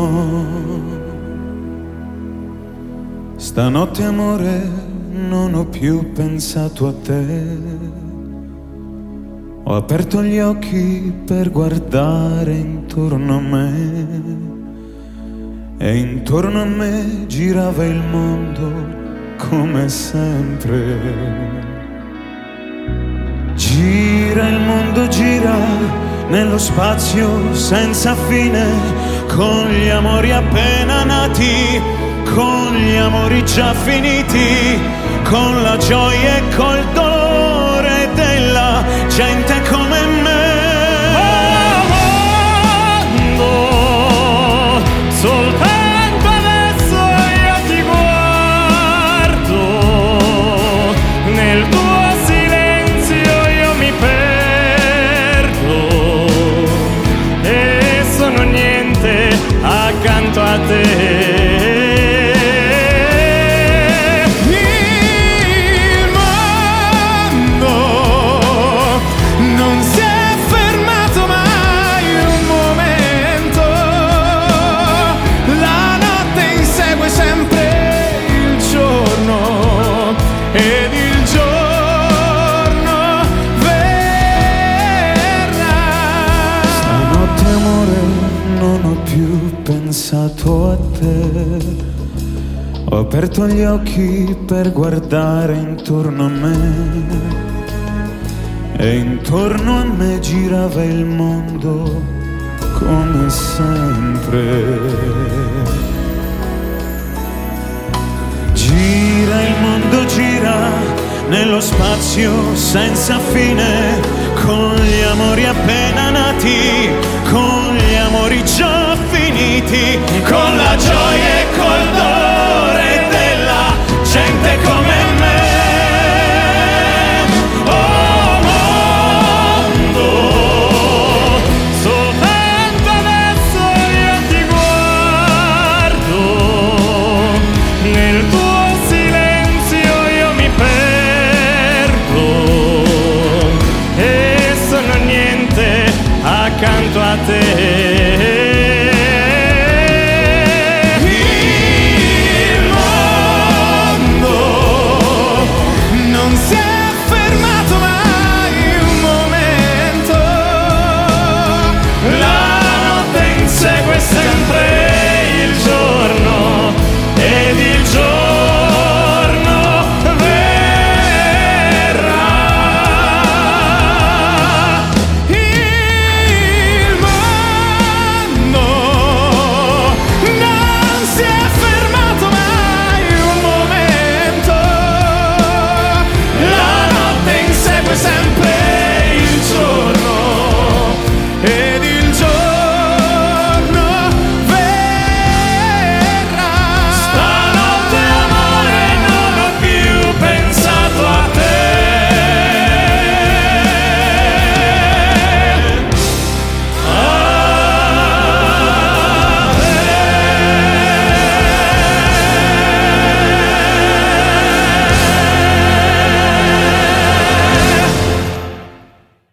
Stanotte amore non ho più pensato a te, ho aperto gli occhi per guardare intorno a me e intorno a me girava il mondo come sempre. Gira il mondo, gira nello spazio senza fine, con gli amori appena nati, con gli amori già finiti, con la gioia e col dolore della gente come me. Amando, soltanto adesso io ti guardo, nel tuo silenzio io mi perdo e sono niente accanto a te. Pensato a te, ho aperto gli occhi per guardare intorno a me e intorno a me girava il mondo come sempre. Gira il mondo, gira nello spazio senza fine, con gli amori appena nati, con